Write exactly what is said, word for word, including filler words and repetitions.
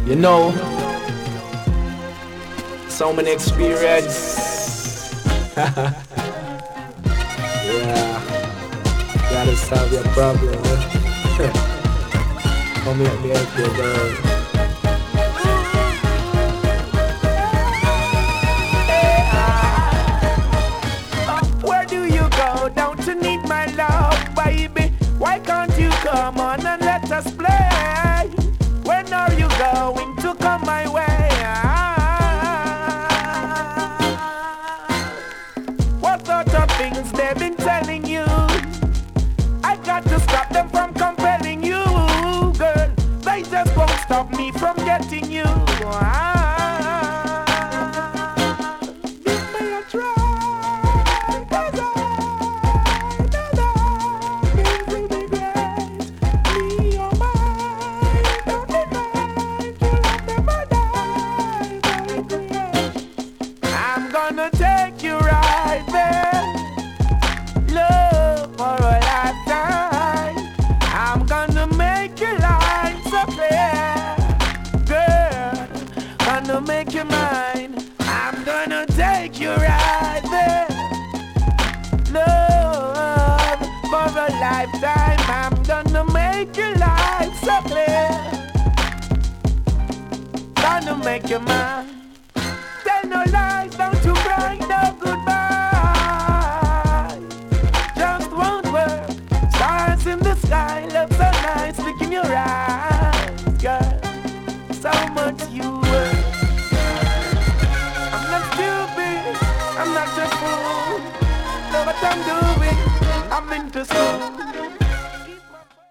You know, so many experience. Yeah, gotta solve your problem. Eh? Come here, me help you, girl. Where do you go? Don't you need my love, baby? Why can't you come on and let us play? When are you going to come my way? What sort of things they've been telling you? I got to stop them from compelling you, girl. They just won't stop me from getting you. Give me a try. Gonna take you right there, love for a lifetime. I'm gonna make your life so clear, girl. Gonna make you mine. I'm gonna take you right there, love for a lifetime. I'm gonna make your life so clear. Gonna make you mine.